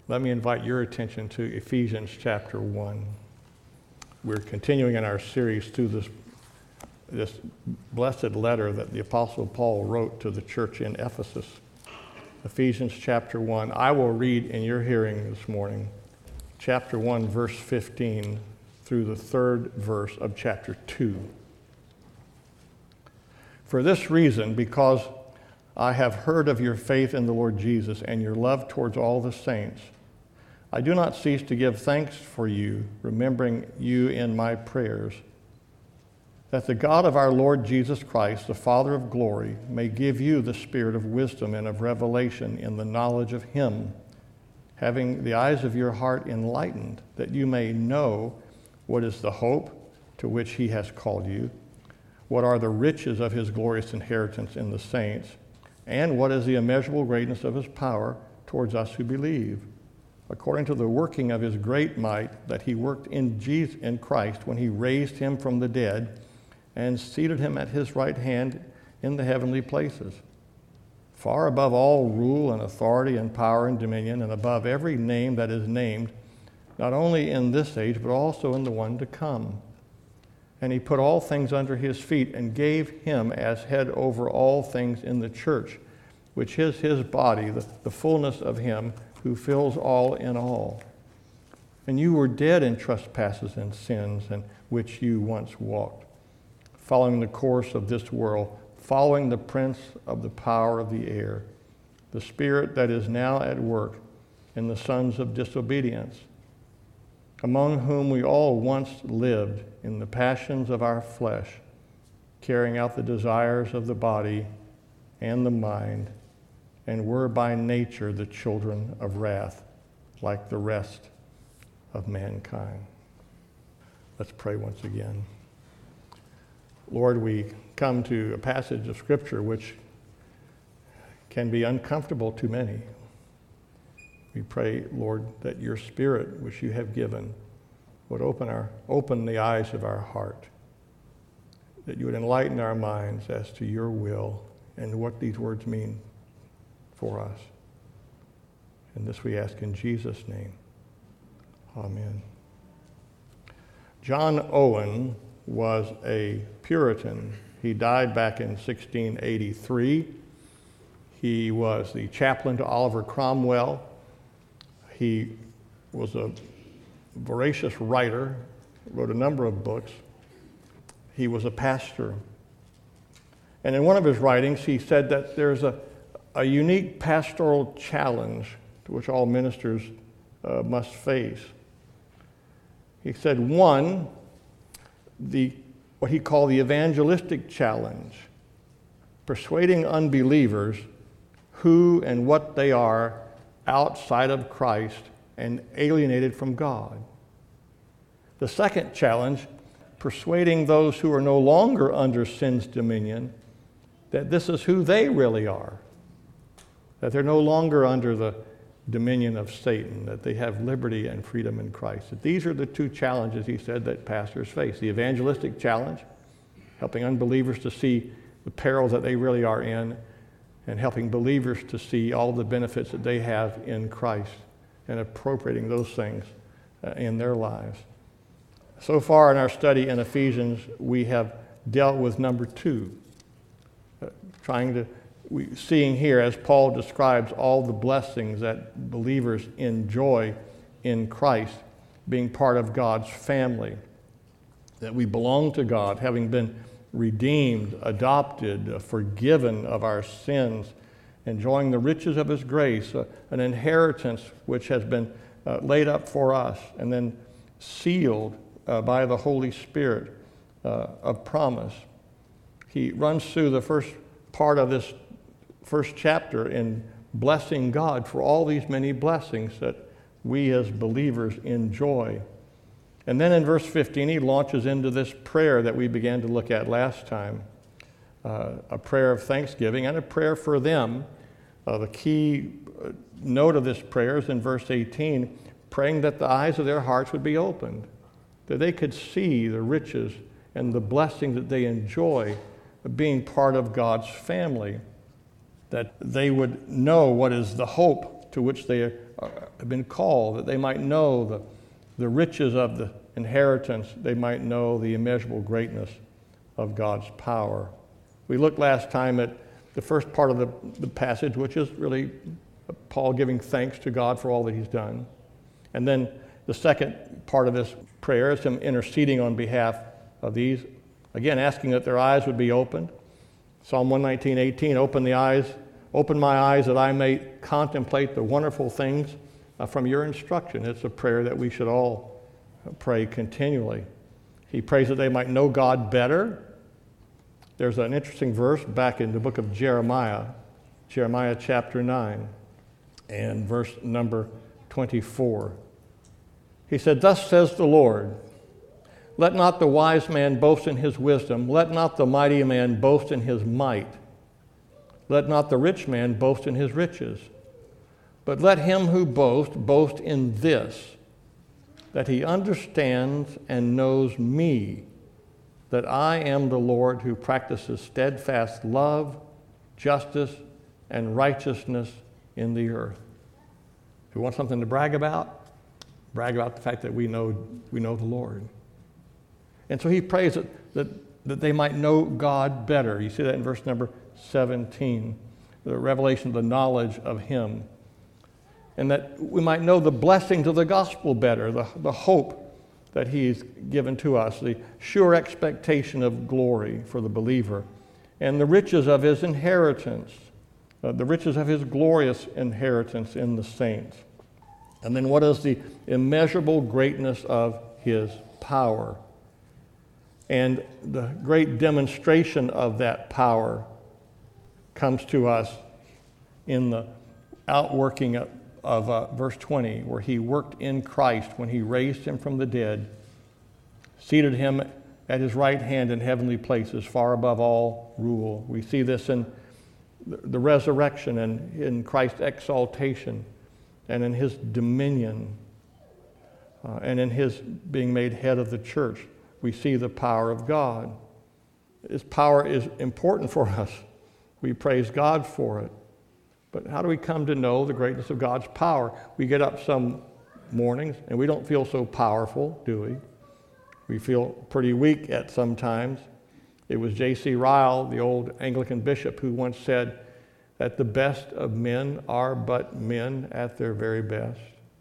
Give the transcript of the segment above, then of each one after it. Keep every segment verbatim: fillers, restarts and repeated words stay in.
let me invite your attention to Ephesians chapter one. We're continuing in our series through this, this blessed letter that the Apostle Paul wrote to the church in Ephesus. Ephesians chapter one. I will read in your hearing this morning, chapter one, verse fifteen, through the third verse of chapter two. For this reason, because I have heard of your faith in the Lord Jesus and your love towards all the saints, I do not cease to give thanks for you, remembering you in my prayers, that the God of our Lord Jesus Christ, the Father of glory, may give you the spirit of wisdom and of revelation in the knowledge of him, having the eyes of your heart enlightened, that you may know what is the hope to which he has called you, what are the riches of his glorious inheritance in the saints, and what is the immeasurable greatness of his power towards us who believe, according to the working of his great might that he worked in Jesus, in Christ when he raised him from the dead and seated him at his right hand in the heavenly places, far above all rule and authority and power and dominion, and above every name that is named, not only in this age, but also in the one to come. And he put all things under his feet and gave him as head over all things in the church, which is his body, the, the fullness of him who fills all in all. And you were dead in trespasses and sins, in which you once walked, following the course of this world, following the prince of the power of the air, the spirit that is now at work in the sons of disobedience, among whom we all once lived in the passions of our flesh, carrying out the desires of the body and the mind, and were by nature the children of wrath, like the rest of mankind. Let's pray once again. Lord, we come to a passage of Scripture which can be uncomfortable to many. We pray, Lord, that your Spirit, which you have given, would open our open the eyes of our heart, that you would enlighten our minds as to your will and what these words mean for us. And this we ask in Jesus' name. Amen. John Owen was a Puritan. He died back in sixteen eighty-three. He was the chaplain to Oliver Cromwell. He was a voracious writer, wrote a number of books. He was a pastor. And in one of his writings, he said that there's a, a unique pastoral challenge to which all ministers uh, must face. He said, one, the what he called the evangelistic challenge, persuading unbelievers who and what they are outside of Christ and alienated from God. The second challenge, persuading those who are no longer under sin's dominion that this is who they really are, that they're no longer under the dominion of Satan, that they have liberty and freedom in Christ. That these are the two challenges, he said, that pastors face. The evangelistic challenge, helping unbelievers to see the peril that they really are in, and helping believers to see all the benefits that they have in Christ and appropriating those things uh, in their lives. So far in our study in Ephesians, we have dealt with number two, uh, trying to, we, seeing here as Paul describes all the blessings that believers enjoy in Christ, being part of God's family, that we belong to God, having been redeemed, adopted, uh, forgiven of our sins, enjoying the riches of his grace, uh, an inheritance which has been uh, laid up for us, and then sealed uh, by the Holy Spirit uh, of promise. He runs through the first part of this first chapter in blessing God for all these many blessings that we as believers enjoy. And then in verse fifteen, he launches into this prayer that we began to look at last time, uh, a prayer of thanksgiving and a prayer for them. Uh, the key note of this prayer is in verse eighteen, praying that the eyes of their hearts would be opened, that they could see the riches and the blessings that they enjoy of being part of God's family, that they would know what is the hope to which they have been called, that they might know the, the riches of the inheritance, they might know the immeasurable greatness of God's power. We looked last time at the first part of the, the passage, which is really Paul giving thanks to God for all that he's done. And then the second part of this prayer is him interceding on behalf of these, again, asking that their eyes would be opened. Psalm one nineteen, eighteen, open the eyes, open my eyes that I may contemplate the wonderful things uh, from your instruction. It's a prayer that we should all pray continually. He prays that they might know God better. There's an interesting verse back in the book of Jeremiah, Jeremiah chapter nine, and verse number twenty-four. He said, thus says the Lord, let not the wise man boast in his wisdom, let not the mighty man boast in his might, let not the rich man boast in his riches, but let him who boasts boast in this, that he understands and knows me, that I am the Lord who practices steadfast love, justice, and righteousness in the earth. If you want something to brag about, brag about the fact that we know we know the Lord. And so he prays that, that, that they might know God better. You see that in verse number seventeen, the revelation of the knowledge of him. And that we might know the blessings of the gospel better, the, the hope that he's given to us, the sure expectation of glory for the believer, and the riches of his inheritance, uh, the riches of his glorious inheritance in the saints. And then what is the immeasurable greatness of his power? And the great demonstration of that power comes to us in the outworking of, of uh, verse twenty, where he worked in Christ when he raised him from the dead, seated him at his right hand in heavenly places, far above all rule. We see this in the resurrection and in Christ's exaltation, and in his dominion, uh, and in his being made head of the church. We see the power of God. His power is important for us. We praise God for it. But how do we come to know the greatness of God's power? We get up some mornings and we don't feel so powerful, do we? We feel pretty weak at some times. It was J C Ryle, the old Anglican bishop, who once said that the best of men are but men at their very best.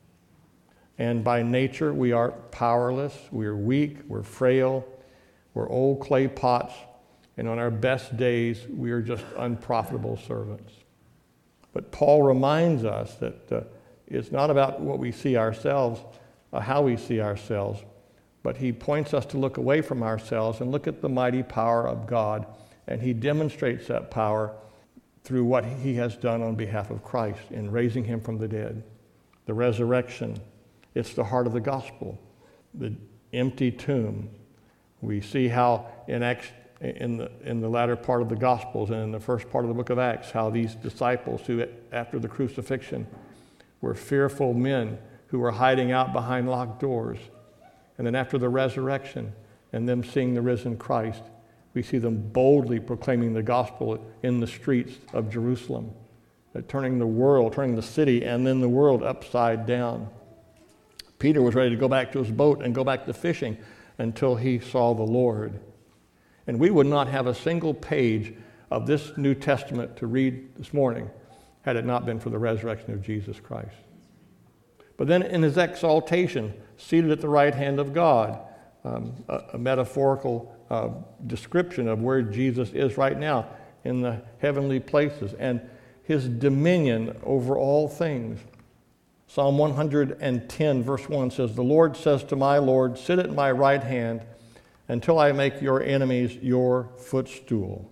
And by nature, we are powerless, we're weak, we're frail, we're old clay pots, and on our best days, we are just unprofitable servants. But Paul reminds us that uh, it's not about what we see ourselves, uh, how we see ourselves, but he points us to look away from ourselves and look at the mighty power of God, and he demonstrates that power through what he has done on behalf of Christ in raising him from the dead. The resurrection, it's the heart of the gospel. The empty tomb. We see how in Acts, in the in the latter part of the Gospels and in the first part of the book of Acts, how these disciples who, after the crucifixion, were fearful men who were hiding out behind locked doors. And then after the resurrection and them seeing the risen Christ, we see them boldly proclaiming the gospel in the streets of Jerusalem, turning the world, turning the city and then the world upside down. Peter was ready to go back to his boat and go back to fishing until he saw the Lord. And we would not have a single page of this New Testament to read this morning had it not been for the resurrection of Jesus Christ. But then in his exaltation, seated at the right hand of God, um, a, a metaphorical uh, description of where Jesus is right now in the heavenly places, and his dominion over all things. Psalm one hundred ten, verse one says, "The Lord says to my Lord, sit at my right hand until I make your enemies your footstool."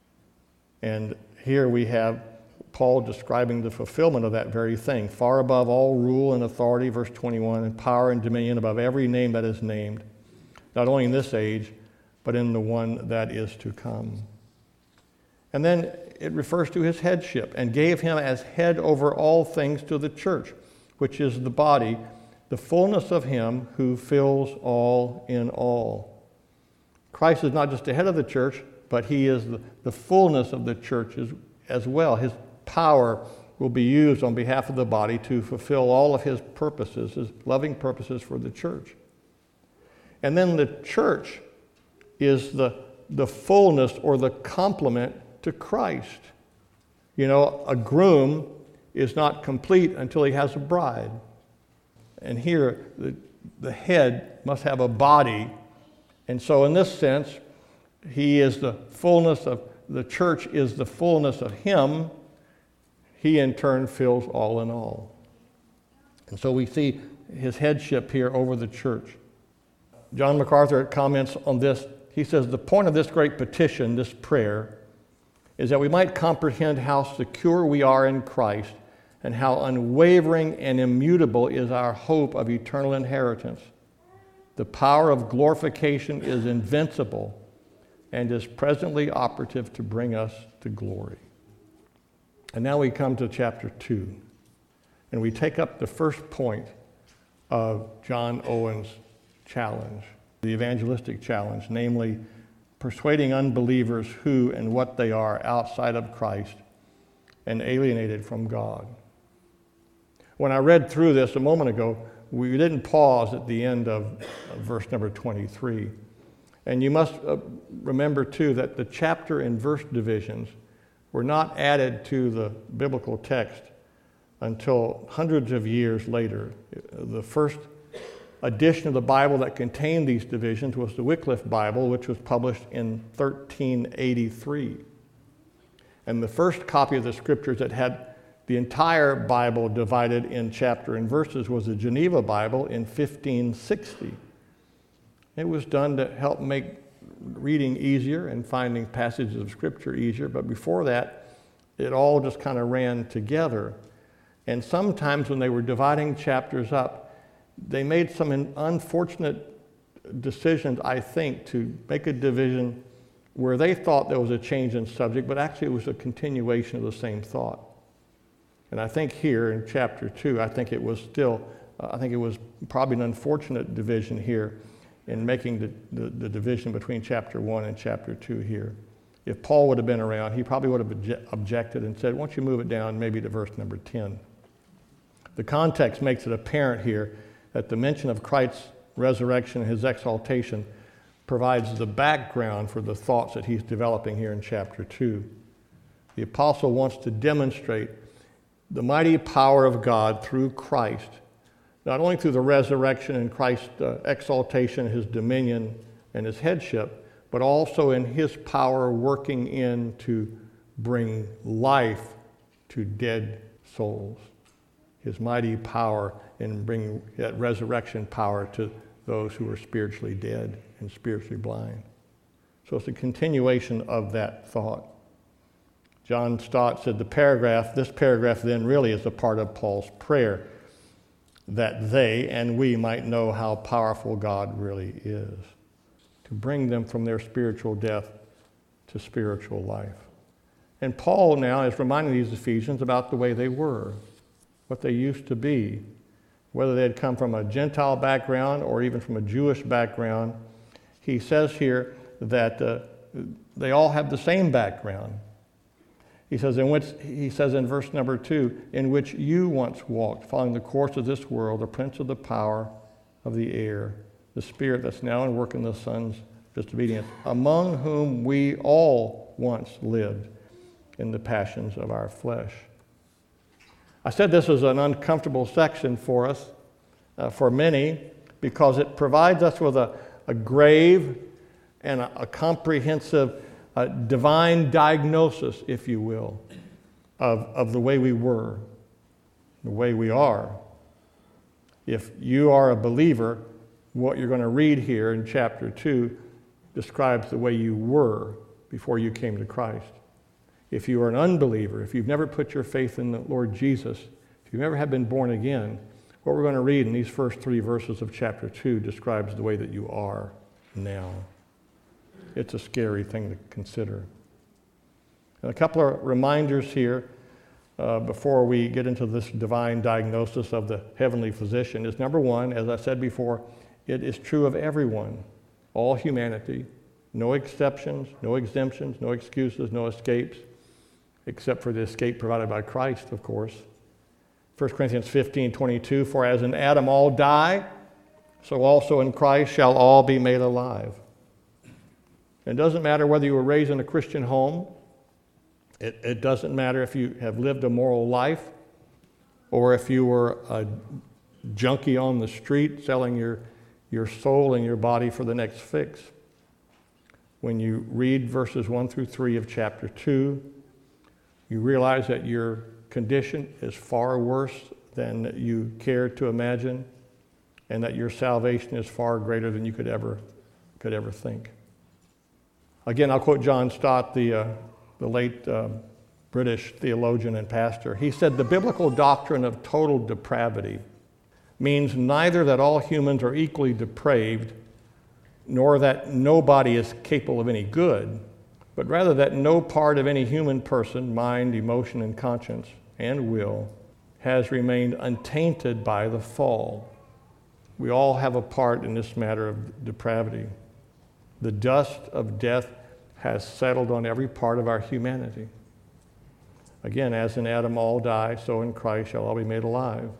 And here we have Paul describing the fulfillment of that very thing. Far above all rule and authority, verse twenty-one, and power and dominion above every name that is named, not only in this age, but in the one that is to come. And then it refers to his headship, and gave him as head over all things to the church, which is the body, the fullness of him who fills all in all. Christ is not just the head of the church, but he is the, the fullness of the church as, as well. His power will be used on behalf of the body to fulfill all of his purposes, his loving purposes for the church. And then the church is the, the fullness or the complement to Christ. You know, a groom is not complete until he has a bride. And here, the, the head must have a body. And so in this sense, he is the fullness of, the church is the fullness of him. He in turn fills all in all. And so we see his headship here over the church. John MacArthur comments on this. He says, the point of this great petition, this prayer, is that we might comprehend how secure we are in Christ and how unwavering and immutable is our hope of eternal inheritance. The power of glorification is invincible and is presently operative to bring us to glory. And now we come to chapter two, and we take up the first point of John Owen's challenge, the evangelistic challenge, namely persuading unbelievers who and what they are outside of Christ and alienated from God. When I read through this a moment ago, we didn't pause at the end of verse number twenty-three. And you must remember, too, that the chapter and verse divisions were not added to the biblical text until hundreds of years later. The first edition of the Bible that contained these divisions was the Wycliffe Bible, which was published in thirteen eighty-three. And the first copy of the scriptures that had the entire Bible divided in chapter and verses was the Geneva Bible in fifteen sixty. It was done to help make reading easier and finding passages of scripture easier, but before that, it all just kind of ran together. And sometimes when they were dividing chapters up, they made some unfortunate decisions, I think, to make a division where they thought there was a change in subject, but actually it was a continuation of the same thought. And I think here in chapter two, I think it was still, uh, I think it was probably an unfortunate division here in making the, the, the division between chapter one and chapter two here. If Paul would have been around, he probably would have obje- objected and said, why don't you move it down maybe to verse number ten. The context makes it apparent here that the mention of Christ's resurrection and his exaltation provides the background for the thoughts that he's developing here in chapter two. The apostle wants to demonstrate the mighty power of God through Christ, not only through the resurrection and Christ's uh, exaltation, his dominion, and his headship, but also in his power working in to bring life to dead souls. His mighty power in bringing that resurrection power to those who are spiritually dead and spiritually blind. So it's a continuation of that thought. John Stott said the paragraph, this paragraph then really is a part of Paul's prayer, that they and we might know how powerful God really is, to bring them from their spiritual death to spiritual life. And Paul now is reminding these Ephesians about the way they were, what they used to be, whether they had come from a Gentile background or even from a Jewish background. He says here that uh, they all have the same background. He says in which he says in verse number two, in which you once walked, following the course of this world, the prince of the power of the air, the spirit that's now in work in the sons of disobedience, among whom we all once lived in the passions of our flesh. I said this is an uncomfortable section for us, uh, for many, because it provides us with a, a grave and a, a comprehensive uh, divine diagnosis, if you will, of, of the way we were, the way we are. If you are a believer, what you're going to read here in chapter two describes the way you were before you came to Christ. If you are an unbeliever, if you've never put your faith in the Lord Jesus, if you never have been born again, what we're going to read in these first three verses of chapter two describes the way that you are now. It's a scary thing to consider. And a couple of reminders here uh, before we get into this divine diagnosis of the heavenly physician is, number one, as I said before, it is true of everyone, all humanity, no exceptions, no exemptions, no excuses, no escapes. except for the escape provided by Christ, of course. First Corinthians fifteen twenty-two, for as in Adam all die, so also in Christ shall all be made alive. It doesn't matter whether you were raised in a Christian home. It, it doesn't matter if you have lived a moral life or if you were a junkie on the street selling your, your soul and your body for the next fix. When you read verses one through three of chapter two, you realize that your condition is far worse than you cared to imagine, and that your salvation is far greater than you could ever could ever think. Again, I'll quote John Stott, the, uh, the late uh, British theologian and pastor. He said, the biblical doctrine of total depravity means neither that all humans are equally depraved, nor that nobody is capable of any good, but rather that no part of any human person, mind, emotion, and conscience, and will, has remained untainted by the fall. We all have a part in this matter of depravity. The dust of death has settled on every part of our humanity. Again, as in Adam all die, so in Christ shall all be made alive.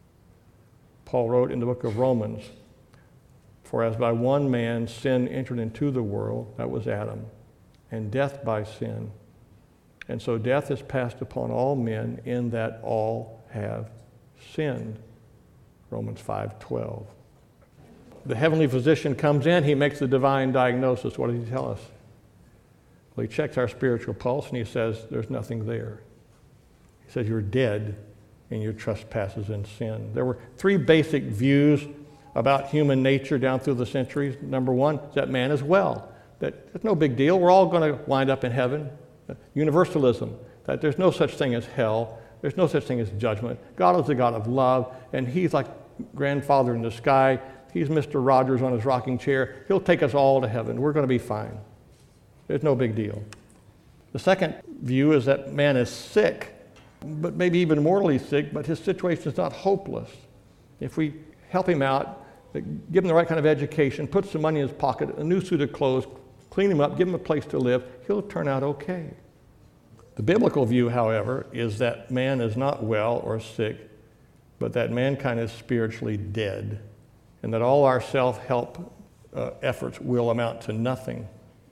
Paul wrote in the book of Romans, for as by one man sin entered into the world, that was Adam, and death by sin. And so death is passed upon all men in that all have sinned. Romans five twelve. The heavenly physician comes in, he makes the divine diagnosis. What does he tell us? Well, he checks our spiritual pulse and he says, there's nothing there. He says, you're dead in your trespasses and sin. There were three basic views about human nature down through the centuries. Number one is that man is well, that it's no big deal. We're all going to wind up in heaven. Universalism, that there's no such thing as hell. There's no such thing as judgment. God is the God of love, and he's like grandfather in the sky. He's Mister Rogers on his rocking chair. He'll take us all to heaven. We're going to be fine. There's no big deal. The second view is that man is sick, but maybe even mortally sick, but his situation is not hopeless. If we help him out, give him the right kind of education, put some money in his pocket, a new suit of clothes, clean him up, give him a place to live, he'll turn out okay. The biblical view, however, is that man is not well or sick, but that mankind is spiritually dead, and that all our self-help uh, efforts will amount to nothing.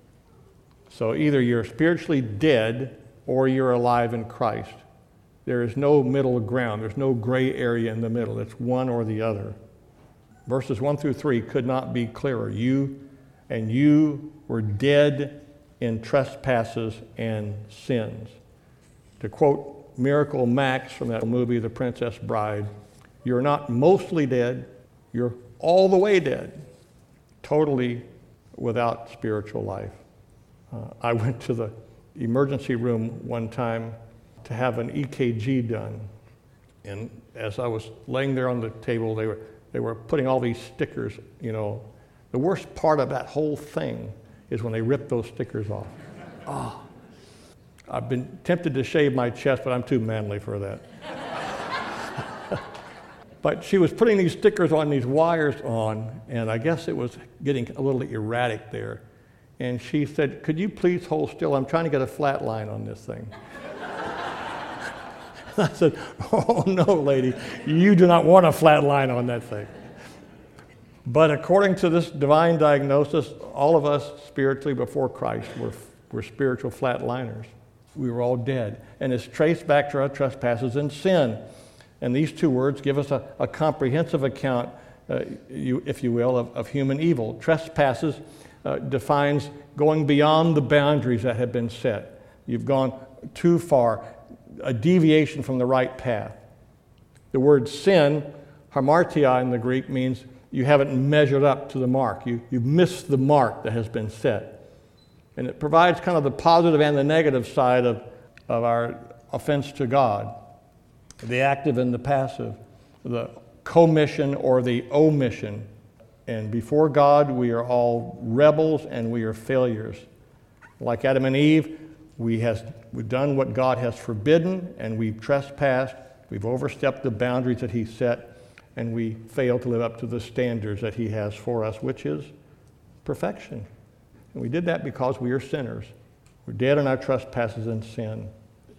So either you're spiritually dead or you're alive in Christ. There is no middle ground. There's no gray area in the middle. It's one or the other. Verses one through three could not be clearer. You and you were dead in trespasses and sins. To quote Miracle Max from that movie, The Princess Bride, you're not mostly dead, you're all the way dead, totally without spiritual life. Uh, I went to the emergency room one time to have an E K G done. And as I was laying there on the table, they were they were putting all these stickers, you know. The worst part of that whole thing is when they rip those stickers off. Oh, I've been tempted to shave my chest, but I'm too manly for that. But she was putting these stickers on, these wires on, and I guess it was getting a little erratic there. And she said, could you please hold still? I'm trying to get a flat line on this thing. I said, oh no, lady, you do not want a flat line on that thing. But according to this divine diagnosis, all of us spiritually before Christ were, were spiritual flatliners. We were all dead. And it's traced back to our trespasses and sin. And these two words give us a, a comprehensive account, uh, you, if you will, of, of human evil. Trespasses uh, defines going beyond the boundaries that have been set. You've gone too far, a deviation from the right path. The word sin, hamartia in the Greek, means you haven't measured up to the mark. You, you've missed the mark that has been set. And it provides kind of the positive and the negative side of, of our offense to God. The active and the passive, the commission or the omission. And before God, we are all rebels and we are failures. Like Adam and Eve, we has, we've done what God has forbidden, and we've trespassed, we've overstepped the boundaries that He set, and we fail to live up to the standards that He has for us, which is perfection. And we did that because we are sinners. We're dead in our trespasses and sin.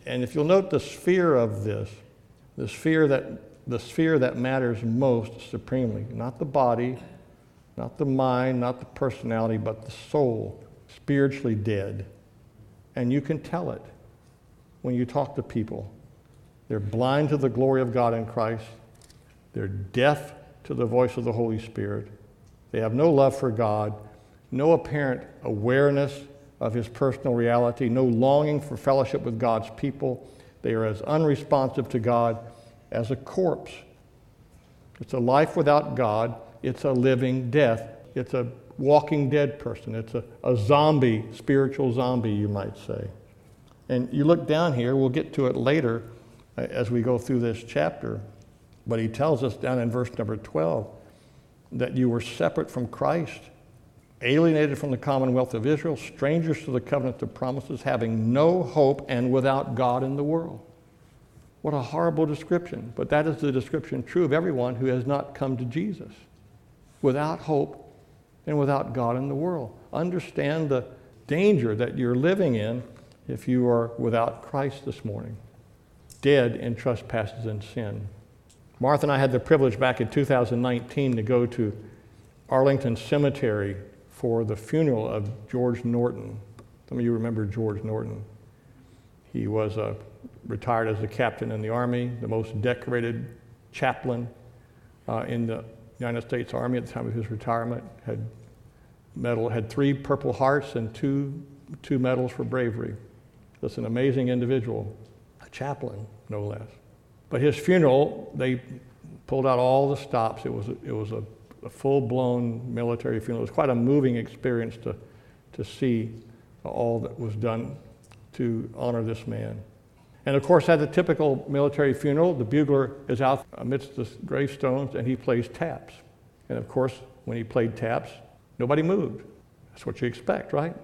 And if you'll note the sphere of this, the sphere that, the sphere that matters most supremely, not the body, not the mind, not the personality, but the soul, spiritually dead. And you can tell it when you talk to people. They're blind to the glory of God in Christ. They're deaf to the voice of the Holy Spirit. They have no love for God, no apparent awareness of his personal reality, no longing for fellowship with God's people. They are as unresponsive to God as a corpse. It's a life without God. It's a living death. It's a walking dead person. It's a, a zombie, spiritual zombie, you might say. And you look down here, we'll get to it later uh, as we go through this chapter, but he tells us down in verse number twelve that you were separate from Christ, alienated from the commonwealth of Israel, strangers to the covenant of promises, having no hope and without God in the world. What a horrible description, but that is the description true of everyone who has not come to Jesus. Without hope and without God in the world. Understand the danger that you're living in if you are without Christ this morning, dead in trespasses and sin. Martha and I had the privilege back in two thousand nineteen to go to Arlington Cemetery for the funeral of George Norton. Some of you remember George Norton. He was uh, retired as a captain in the Army, the most decorated chaplain uh, in the United States Army at the time of his retirement. Had medal, had three Purple Hearts and two two medals for bravery. Just an amazing individual, a chaplain, no less. But his funeral, they pulled out all the stops. It was a, it was a, a full-blown military funeral. It was quite a moving experience to to see all that was done to honor this man. And of course, at the typical military funeral, the bugler is out amidst the gravestones and he plays taps. And of course, when he played taps, nobody moved. That's what you expect, right?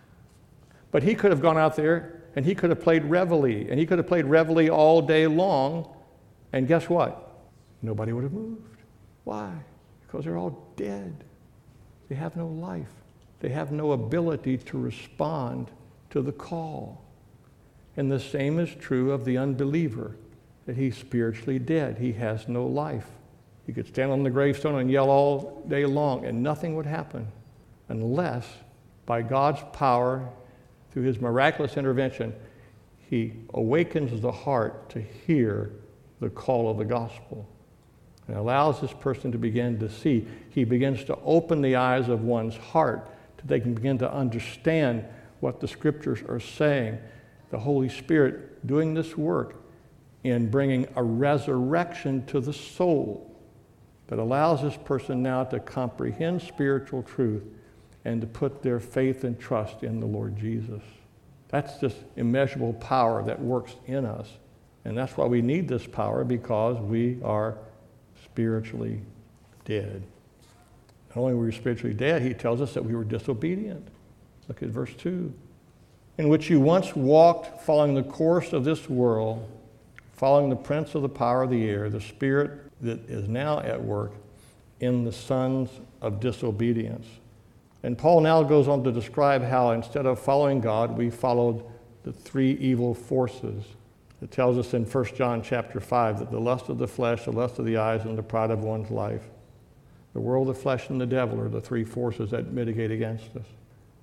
But he could have gone out there and he could have played reveille, and he could have played reveille all day long, and guess what? Nobody would have moved. Why? Because they're all dead. They have no life. They have no ability to respond to the call. And the same is true of the unbeliever, that he's spiritually dead. He has no life. He could stand on the gravestone and yell all day long, and nothing would happen unless, by God's power, through his miraculous intervention, he awakens the heart to hear the call of the gospel and allows this person to begin to see. He begins to open the eyes of one's heart so they can begin to understand what the scriptures are saying. The Holy Spirit doing this work in bringing a resurrection to the soul that allows this person now to comprehend spiritual truth and to put their faith and trust in the Lord Jesus. That's just immeasurable power that works in us. And that's why we need this power, because we are spiritually dead. Not only were we spiritually dead, he tells us that we were disobedient. Look at verse two. In which you once walked following the course of this world, following the prince of the power of the air, the spirit that is now at work in the sons of disobedience. And Paul now goes on to describe how instead of following God, we followed the three evil forces. It tells us in First John chapter five that the lust of the flesh, the lust of the eyes, and the pride of one's life, the world, the flesh, and the devil are the three forces that mitigate against us.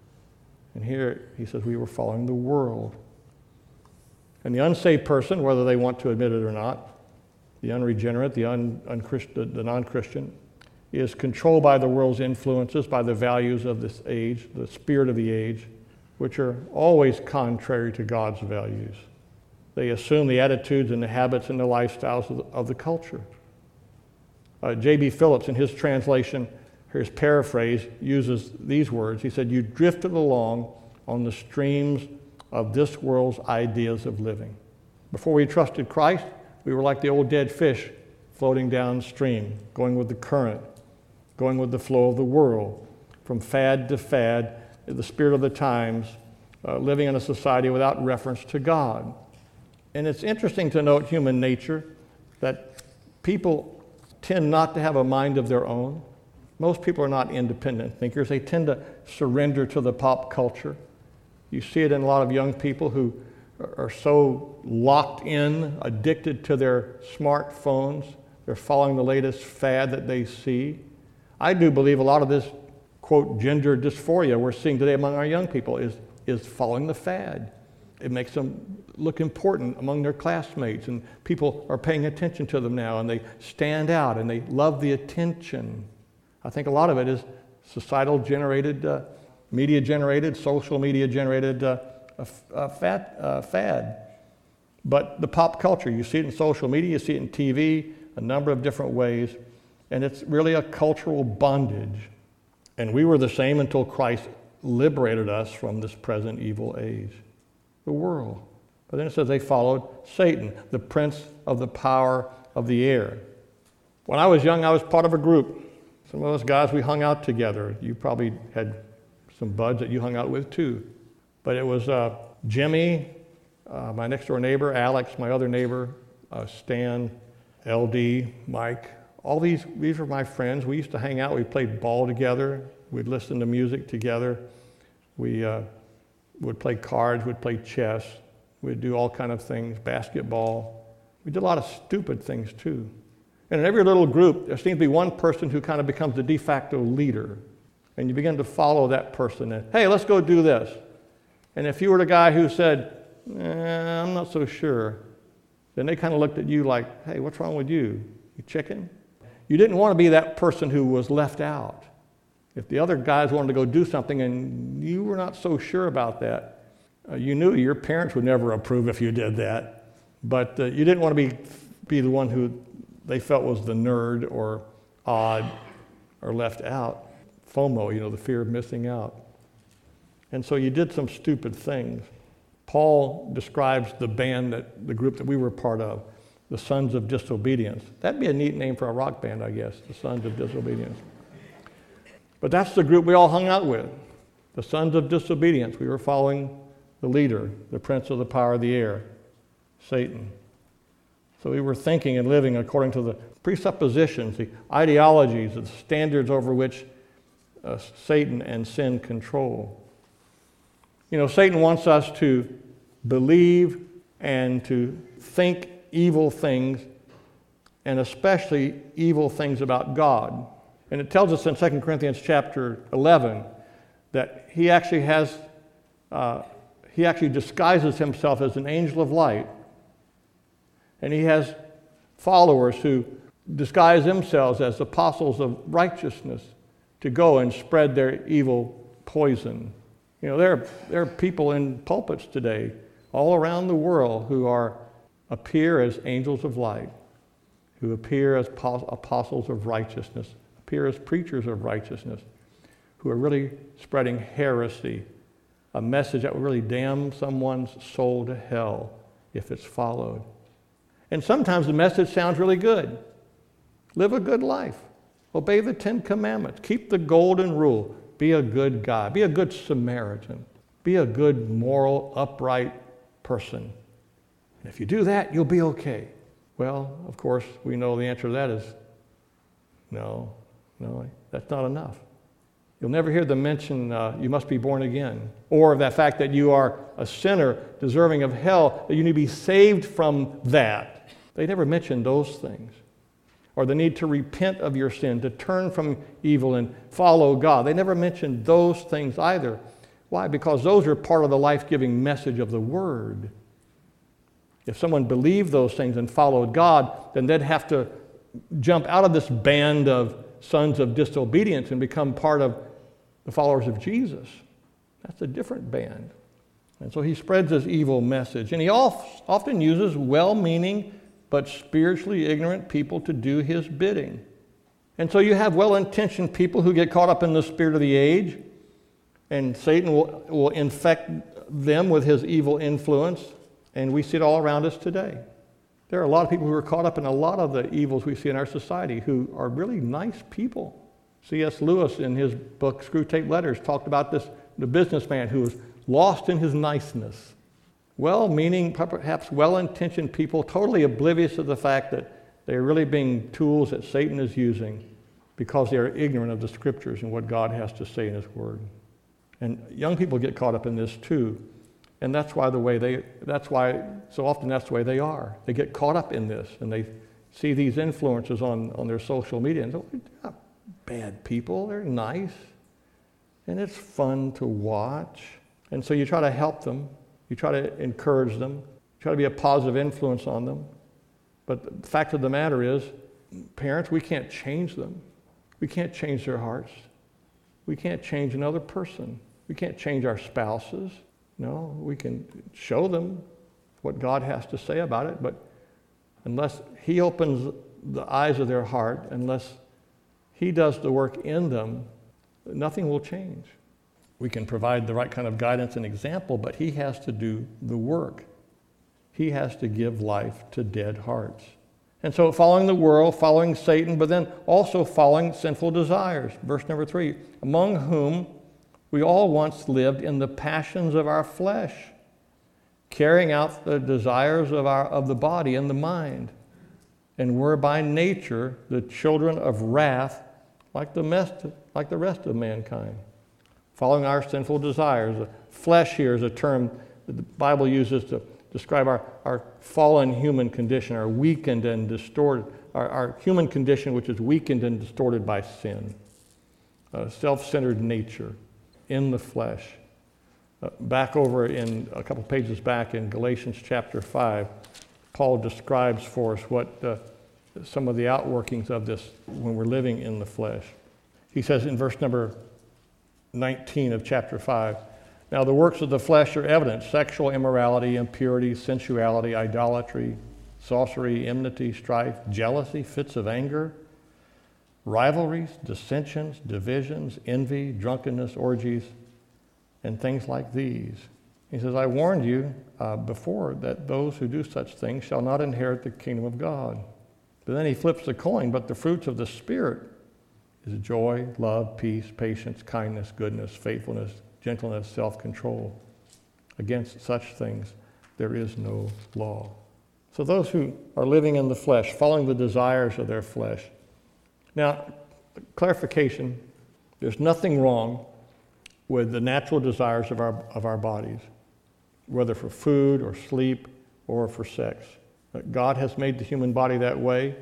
And here he says we were following the world. And the unsaved person, whether they want to admit it or not, the unregenerate, the, un, unchristian, the non-Christian, is controlled by the world's influences, by the values of this age, the spirit of the age, which are always contrary to God's values. They assume the attitudes and the habits and the lifestyles of the, of the culture. Uh, J B Phillips, in his translation, his paraphrase, uses these words. He said, "You drifted along on the streams of this world's ideas of living. Before we trusted Christ, we were like the old dead fish floating downstream, going with the current, going with the flow of the world, from fad to fad, the spirit of the times, uh, living in a society without reference to God." And it's interesting to note human nature, that people tend not to have a mind of their own. Most people are not independent thinkers. They tend to surrender to the pop culture. You see it in a lot of young people who are so locked in, addicted to their smartphones. They're following the latest fad that they see. I do believe a lot of this, quote, gender dysphoria we're seeing today among our young people is, is following the fad. It makes them look important among their classmates, and people are paying attention to them now, and they stand out, and they love the attention. I think a lot of it is societal generated, uh, media generated, social media generated uh, a, a fat, uh, fad. But the pop culture, you see it in social media, you see it in T V, a number of different ways, and it's really a cultural bondage. And we were the same until Christ liberated us from this present evil age, the world. But then it says they followed Satan, the prince of the power of the air. When I was young, I was part of a group. Some of us guys, we hung out together. You probably had some buds that you hung out with too. But it was uh, Jimmy, uh, my next door neighbor, Alex, my other neighbor, uh, Stan, L D, Mike. All these, these were my friends. We used to hang out. We played ball together. We'd listen to music together. We uh, would play cards. We'd play chess. We'd do all kind of things, basketball. We did a lot of stupid things too. And in every little group, there seems to be one person who kind of becomes the de facto leader. And you begin to follow that person. And, hey, let's go do this. And if you were the guy who said, eh, I'm not so sure, then they kind of looked at you like, hey, what's wrong with you? You chicken? You didn't want to be that person who was left out. If the other guys wanted to go do something and you were not so sure about that, uh, you knew your parents would never approve if you did that. But uh, you didn't want to be, be the one who they felt was the nerd or odd or left out. FOMO, you know, the fear of missing out. And so you did some stupid things. Paul describes the band, that the group that we were part of, the Sons of Disobedience. That'd be a neat name for a rock band, I guess, the Sons of Disobedience. But that's the group we all hung out with, the Sons of Disobedience. We were following the leader, the prince of the power of the air, Satan. So we were thinking and living according to the presuppositions, the ideologies, the standards over which uh, Satan and sin control. You know, Satan wants us to believe and to think evil things, and especially evil things about God. And it tells us in Second Corinthians chapter eleven that he actually has, uh, he actually disguises himself as an angel of light. And he has followers who disguise themselves as apostles of righteousness to go and spread their evil poison. You know, there, there are people in pulpits today all around the world who are appear as angels of light, who appear as apostles of righteousness, appear as preachers of righteousness, who are really spreading heresy, a message that will really damn someone's soul to hell if it's followed. And sometimes the message sounds really good. Live a good life. Obey the Ten Commandments. Keep the golden rule. Be a good guy. Be a good Samaritan. Be a good, moral, upright person. And if you do that, you'll be okay. Well, of course, we know the answer to that is no, no, that's not enough. You'll never hear them mention uh, you must be born again, or the fact that you are a sinner deserving of hell, that you need to be saved from that. They never mention those things. Or the need to repent of your sin, to turn from evil and follow God. They never mention those things either. Why? Because those are part of the life-giving message of the Word. If someone believed those things and followed God, then they'd have to jump out of this band of sons of disobedience and become part of the followers of Jesus. That's a different band. And so he spreads this evil message. And he often uses well-meaning but spiritually ignorant people to do his bidding. And so you have well-intentioned people who get caught up in the spirit of the age, and Satan will, will infect them with his evil influence, and we see it all around us today. There are a lot of people who are caught up in a lot of the evils we see in our society who are really nice people. C S Lewis, in his book Screwtape Letters, talked about this, the businessman who was lost in his niceness. Well-meaning, perhaps well-intentioned people, totally oblivious of the fact that they're really being tools that Satan is using because they are ignorant of the Scriptures and what God has to say in His Word. And young people get caught up in this too. And that's why the way they, that's why so often that's the way they are. They get caught up in this and they see these influences on, on their social media and say, they're not bad people, they're nice. And it's fun to watch. And so you try to help them, you try to encourage them, you try to be a positive influence on them. But the fact of the matter is, parents, we can't change them. We can't change their hearts. We can't change another person. We can't change our spouses. No, we can show them what God has to say about it, but unless He opens the eyes of their heart, unless He does the work in them, nothing will change. We can provide the right kind of guidance and example, but He has to do the work. He has to give life to dead hearts. And so following the world, following Satan, but then also following sinful desires. Verse number three, among whom we all once lived in the passions of our flesh, carrying out the desires of, our, of the body and the mind, and were by nature the children of wrath like the, mest, like the rest of mankind. Following our sinful desires. The flesh here is a term that the Bible uses to describe our, our fallen human condition, our weakened and distorted, our, our human condition which is weakened and distorted by sin, uh, self-centered nature in the flesh. Uh, back over in a couple pages back in Galatians chapter five, Paul describes for us what uh, some of the outworkings of this when we're living in the flesh. He says in verse number nineteen of chapter five, now the works of the flesh are evident: sexual immorality, impurity, sensuality, idolatry, sorcery, enmity, strife, jealousy, fits of anger, rivalries, dissensions, divisions, envy, drunkenness, orgies, and things like these. He says, I warned you uh, before that those who do such things shall not inherit the kingdom of God. But then he flips the coin, but the fruits of the Spirit is joy, love, peace, patience, kindness, goodness, faithfulness, gentleness, self-control. Against such things there is no law. So those who are living in the flesh, following the desires of their flesh. Now, clarification, there's nothing wrong with the natural desires of our, of our bodies, whether for food or sleep or for sex. God has made the human body that way.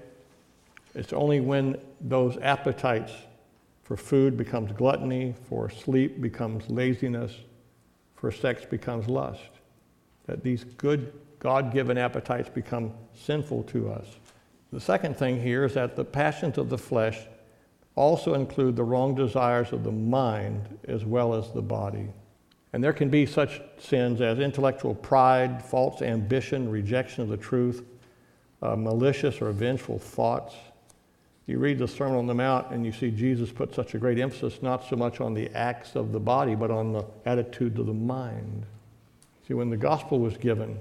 It's only when those appetites for food becomes gluttony, for sleep becomes laziness, for sex becomes lust, that these good God-given appetites become sinful to us. The second thing here is that the passions of the flesh also include the wrong desires of the mind as well as the body. And there can be such sins as intellectual pride, false ambition, rejection of the truth, uh, malicious or vengeful thoughts. You read the Sermon on the Mount and you see Jesus put such a great emphasis not so much on the acts of the body, but on the attitude of the mind. See, when the gospel was given,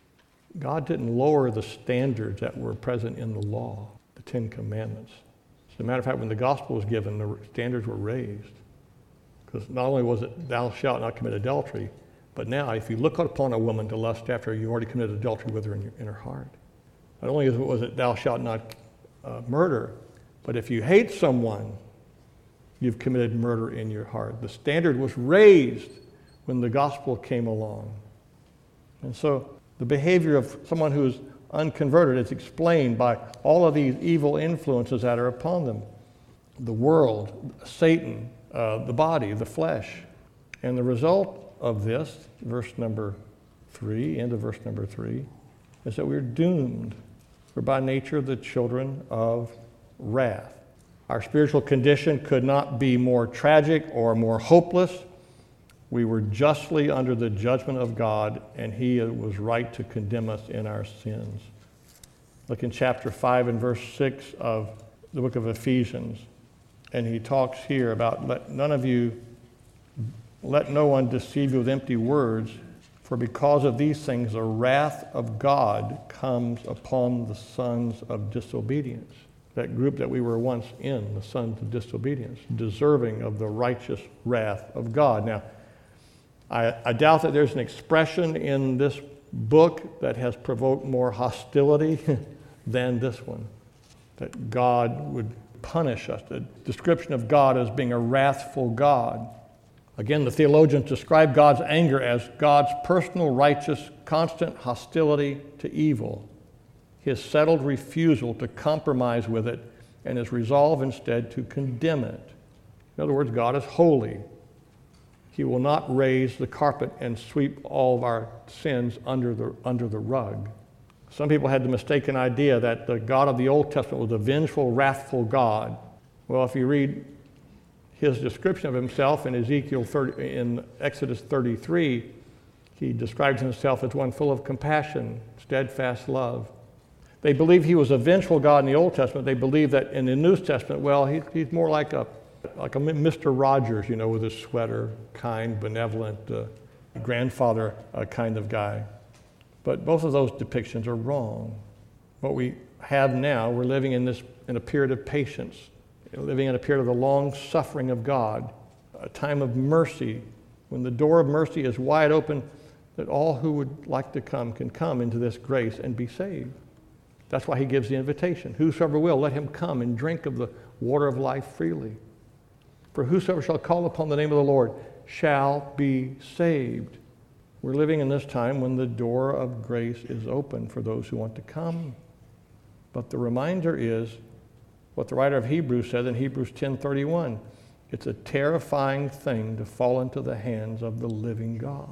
God didn't lower the standards that were present in the law, the Ten Commandments. As a matter of fact, when the gospel was given, the standards were raised. Because not only was it, thou shalt not commit adultery, but now if you look upon a woman to lust after her, you already committed adultery with her in, your, in her heart. Not only was it, thou shalt not uh, murder, but if you hate someone, you've committed murder in your heart. The standard was raised when the gospel came along. And so the behavior of someone who is unconverted is explained by all of these evil influences that are upon them. The world, Satan, uh, the body, the flesh. And the result of this, verse number three, end of verse number three, is that we're doomed. We're by nature the children of wrath. Our spiritual condition could not be more tragic or more hopeless. We were justly under the judgment of God, and He was right to condemn us in our sins. Look in chapter five and verse six of the book of Ephesians, and he talks here about, let none of you, let no one deceive you with empty words, for because of these things the wrath of God comes upon the sons of disobedience. That group that we were once in, the sons of disobedience, deserving of the righteous wrath of God. Now, I, I doubt that there's an expression in this book that has provoked more hostility than this one, that God would punish us. The description of God as being a wrathful God. Again, the theologians describe God's anger as God's personal, righteous, constant hostility to evil, his settled refusal to compromise with it, and his resolve instead to condemn it. In other words, God is holy. He will not raise the carpet and sweep all of our sins under the, under the rug. Some people had the mistaken idea that the God of the Old Testament was a vengeful, wrathful God. Well, if you read his description of himself in Ezekiel thirty, in Exodus thirty-three, he describes himself as one full of compassion, steadfast love. They believe he was a vengeful God in the Old Testament. They believe that in the New Testament, well, he, he's more like a like a Mister Rogers, you know, with his sweater, kind, benevolent, uh, grandfather uh, kind of guy. But both of those depictions are wrong. What we have now, we're living in this in a period of patience, living in a period of the long suffering of God, a time of mercy, when the door of mercy is wide open, that all who would like to come can come into this grace and be saved. That's why he gives the invitation. Whosoever will, let him come and drink of the water of life freely. For whosoever shall call upon the name of the Lord shall be saved. We're living in this time when the door of grace is open for those who want to come. But the reminder is what the writer of Hebrews said in Hebrews ten thirty-one. It's a terrifying thing to fall into the hands of the living God.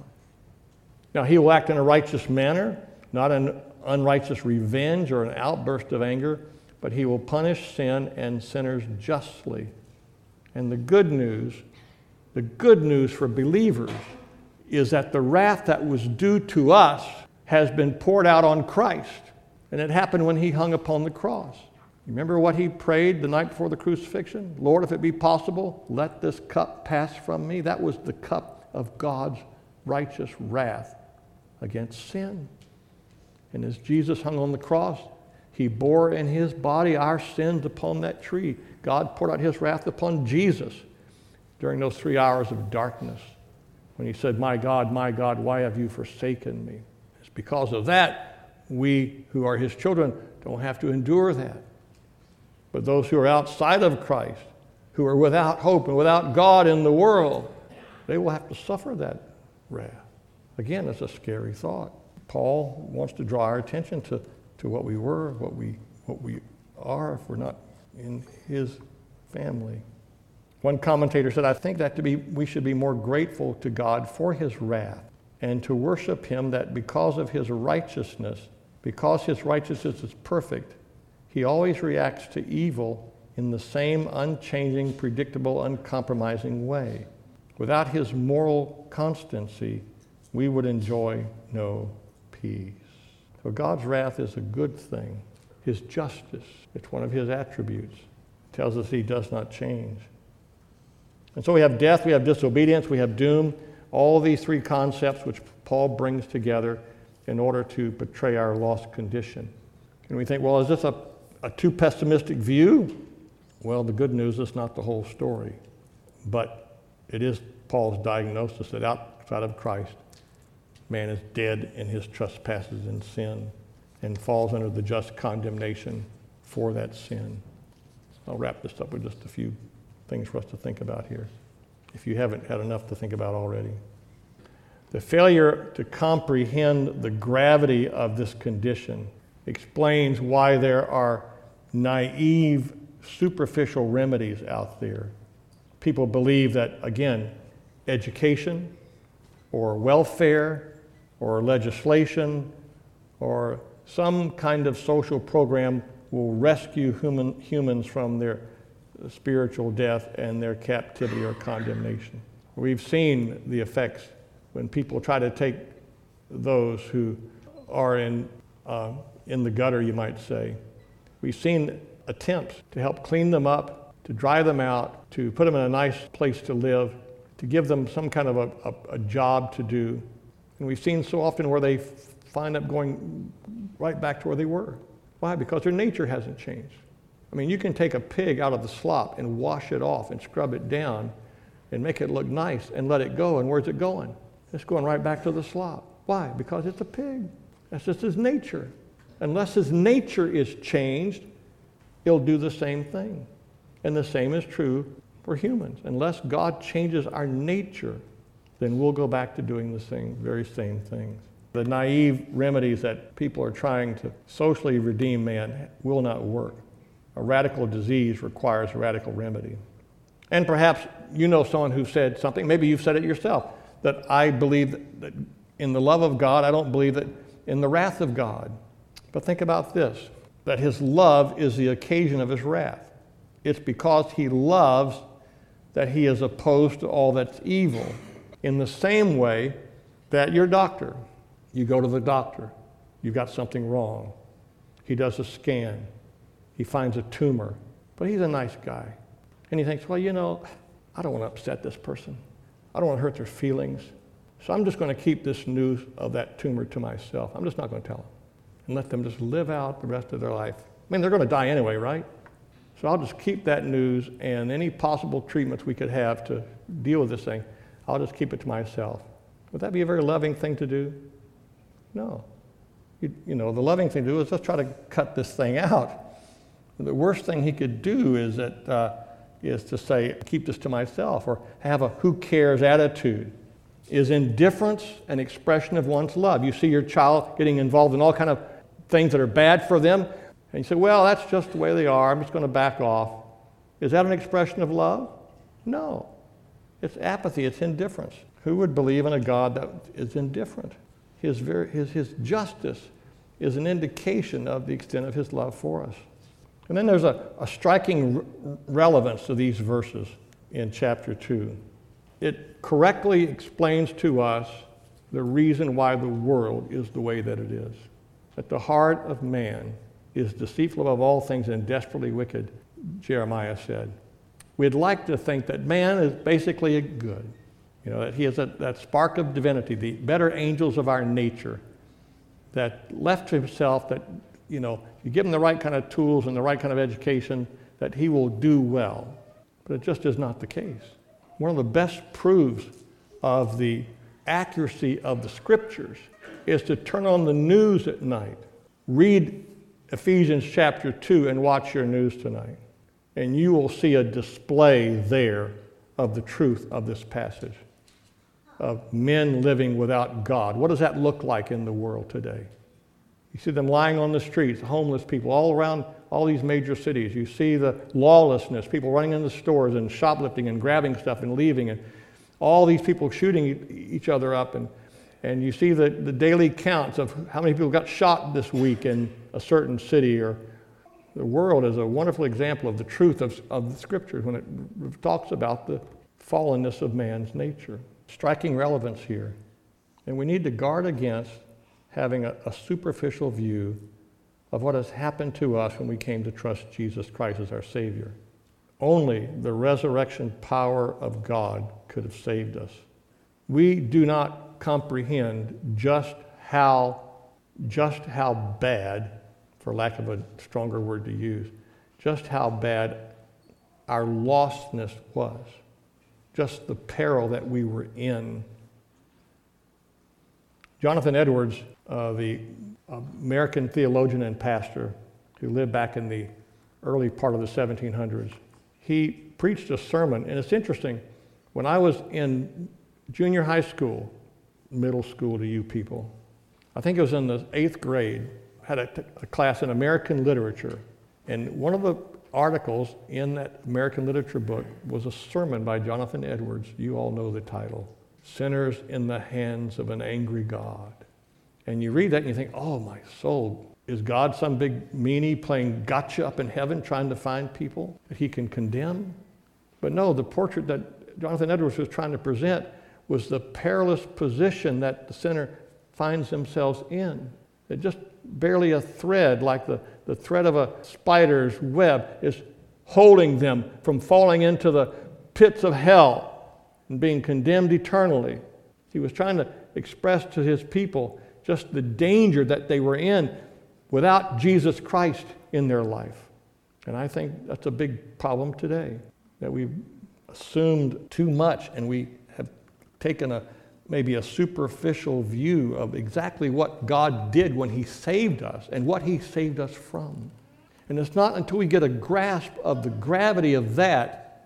Now, he will act in a righteous manner, not an unrighteous revenge or an outburst of anger, but he will punish sin and sinners justly. And the good news, the good news for believers is that the wrath that was due to us has been poured out on Christ. And it happened when he hung upon the cross. Remember what he prayed the night before the crucifixion? Lord, if it be possible, let this cup pass from me. That was the cup of God's righteous wrath against sin. And as Jesus hung on the cross, he bore in his body our sins upon that tree. God poured out his wrath upon Jesus during those three hours of darkness when he said, my God, my God, why have you forsaken me? It's because of that we who are his children don't have to endure that. But those who are outside of Christ, who are without hope and without God in the world, they will have to suffer that wrath. Again, it's a scary thought. Paul wants to draw our attention to, to what we were, what we, what we are if we're not in his family. One commentator said, I think that to be, we should be more grateful to God for his wrath and to worship him that because of his righteousness, because his righteousness is perfect, he always reacts to evil in the same unchanging, predictable, uncompromising way. Without his moral constancy, we would enjoy no peace. So God's wrath is a good thing. His justice, it's one of his attributes. It tells us he does not change. And so we have death, we have disobedience, we have doom, all these three concepts which Paul brings together in order to portray our lost condition. And we think, well, is this a, a too pessimistic view? Well, the good news is not the whole story. But it is Paul's diagnosis that outside of Christ, man is dead in his trespasses and sin and falls under the just condemnation for that sin. I'll wrap this up with just a few things for us to think about here, if you haven't had enough to think about already. The failure to comprehend the gravity of this condition explains why there are naive, superficial remedies out there. People believe that, again, education or welfare or legislation or some kind of social program will rescue human, humans from their spiritual death and their captivity or condemnation. We've seen the effects when people try to take those who are in, uh, in the gutter, you might say. We've seen attempts to help clean them up, to dry them out, to put them in a nice place to live, to give them some kind of a, a, a job to do. And we've seen so often where they f- find up going right back to where they were. Why? Because their nature hasn't changed. I mean, you can take a pig out of the slop and wash it off and scrub it down and make it look nice and let it go. And where's it going? It's going right back to the slop. Why? Because it's a pig. That's just his nature. Unless his nature is changed, he'll do the same thing. And the same is true We're humans. Unless God changes our nature, then we'll go back to doing the same, very same things. The naive remedies that people are trying to socially redeem man will not work. A radical disease requires a radical remedy. And perhaps you know someone who said something, maybe you've said it yourself, that I believe that in the love of God, I don't believe that in the wrath of God. But think about this, that his love is the occasion of his wrath. It's because he loves that he is opposed to all that's evil. In the same way that your doctor, you go to the doctor, you've got something wrong. He does a scan. He finds a tumor, but he's a nice guy. And he thinks, well, you know, I don't want to upset this person. I don't want to hurt their feelings. So I'm just going to keep this news of that tumor to myself. I'm just not going to tell them and let them just live out the rest of their life. I mean, they're going to die anyway, right? So I'll just keep that news and any possible treatments we could have to deal with this thing, I'll just keep it to myself. Would that be a very loving thing to do? No. You, you know, the loving thing to do is just try to cut this thing out. The worst thing he could do is that uh, is to say, keep this to myself, or have a who cares attitude. Is indifference an expression of one's love? You see your child getting involved in all kind of things that are bad for them, and you say, well, that's just the way they are, I'm just going to back off. Is that an expression of love? No. It's apathy, it's indifference. Who would believe in a God that is indifferent? His, very, his, his justice is an indication of the extent of his love for us. And then there's a, a striking re- relevance to these verses in chapter two. It correctly explains to us the reason why the world is the way that it is. That the heart of man is deceitful above all things and desperately wicked, Jeremiah said. We'd like to think that man is basically good. You know, that he has that, that spark of divinity, the better angels of our nature, that left to himself, that, you know, you give him the right kind of tools and the right kind of education, that he will do well. But it just is not the case. One of the best proofs of the accuracy of the scriptures is to turn on the news at night. Read Ephesians chapter two and watch your news tonight. And you will see a display there of the truth of this passage, of men living without God. What does that look like in the world today? You see them lying on the streets, homeless people all around all these major cities. You see the lawlessness, people running into stores and shoplifting and grabbing stuff and leaving, and all these people shooting each other up. And, and you see the, the daily counts of how many people got shot this week in a certain city. Or the world is a wonderful example of the truth of, of the scriptures when it talks about the fallenness of man's nature. Striking relevance here. And we need to guard against having a, a superficial view of what has happened to us when we came to trust Jesus Christ as our Savior. Only the resurrection power of God could have saved us. We do not comprehend just how, just how bad, for lack of a stronger word to use, just how bad our lostness was, just the peril that we were in. Jonathan Edwards, uh, the American theologian and pastor who lived back in the early part of the seventeen hundreds, he preached a sermon, and it's interesting. When I was in junior high school, middle school to you people, I think it was in the eighth grade, I had a, t- a class in American literature, and one of the articles in that American literature book was a sermon by Jonathan Edwards. You all know the title, Sinners in the Hands of an Angry God. And you read that and you think, oh my soul, is God some big meanie playing gotcha up in heaven trying to find people that he can condemn? But no, the portrait that Jonathan Edwards was trying to present was the perilous position that the sinner finds themselves in. It just barely a thread, like the, the thread of a spider's web, is holding them from falling into the pits of hell and being condemned eternally. He was trying to express to his people just the danger that they were in without Jesus Christ in their life. And I think that's a big problem today, that we've assumed too much and we have taken a maybe a superficial view of exactly what God did when he saved us and what he saved us from. And it's not until we get a grasp of the gravity of that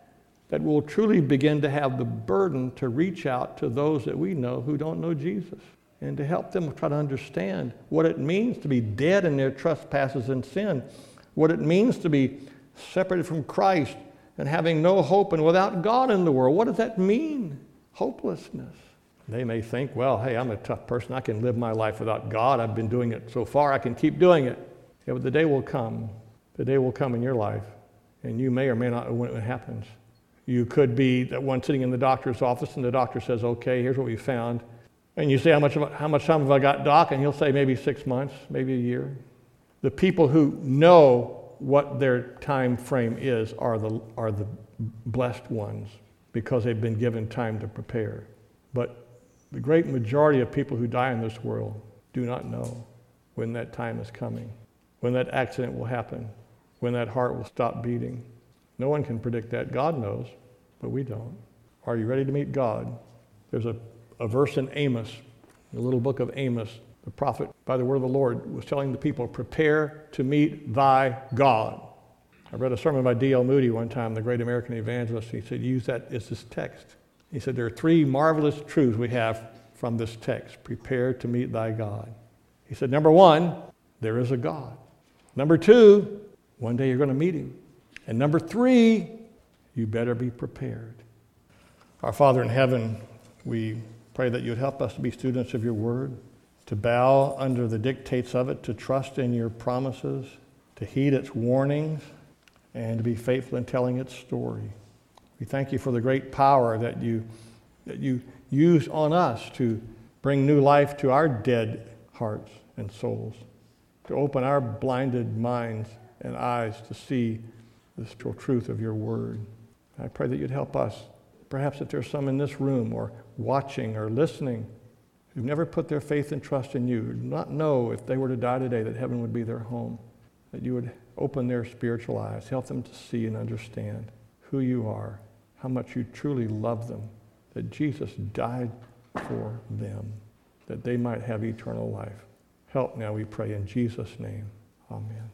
that we'll truly begin to have the burden to reach out to those that we know who don't know Jesus, and to help them try to understand what it means to be dead in their trespasses and sin, what it means to be separated from Christ and having no hope and without God in the world. What does that mean? Hopelessness. They may think, well, hey, I'm a tough person. I can live my life without God. I've been doing it so far. I can keep doing it. Yeah, but the day will come. The day will come in your life, and you may or may not know when it happens. You could be that one sitting in the doctor's office, and the doctor says, okay, here's what we found. And you say, how much, how much time have I got, doc? And he'll say maybe six months, maybe a year. The people who know what their time frame is are the, are the blessed ones, because they've been given time to prepare. But the great majority of people who die in this world do not know when that time is coming, when that accident will happen, when that heart will stop beating. No one can predict that. God knows, but we don't. Are you ready to meet God? There's a, a verse in Amos, the little book of Amos. The prophet, by the word of the Lord, was telling the people, prepare to meet thy God. I read a sermon by D L Moody one time, the great American evangelist. He said, use that as this text. He said, there are three marvelous truths we have from this text. Prepare to meet thy God. He said, number one, there is a God. Number two, one day you're going to meet him. And number three, you better be prepared. Our Father in heaven, we pray that you'd help us to be students of your word, to bow under the dictates of it, to trust in your promises, to heed its warnings, and to be faithful in telling its story. We thank you for the great power that you, that you use on us to bring new life to our dead hearts and souls, to open our blinded minds and eyes to see the spiritual truth of your word. I pray that you'd help us. Perhaps if there's some in this room or watching or listening who've never put their faith and trust in you, do not know if they were to die today that heaven would be their home, that you would open their spiritual eyes, help them to see and understand who you are, how much you truly love them, that Jesus died for them, that they might have eternal life. Help now, we pray, in Jesus' name. Amen.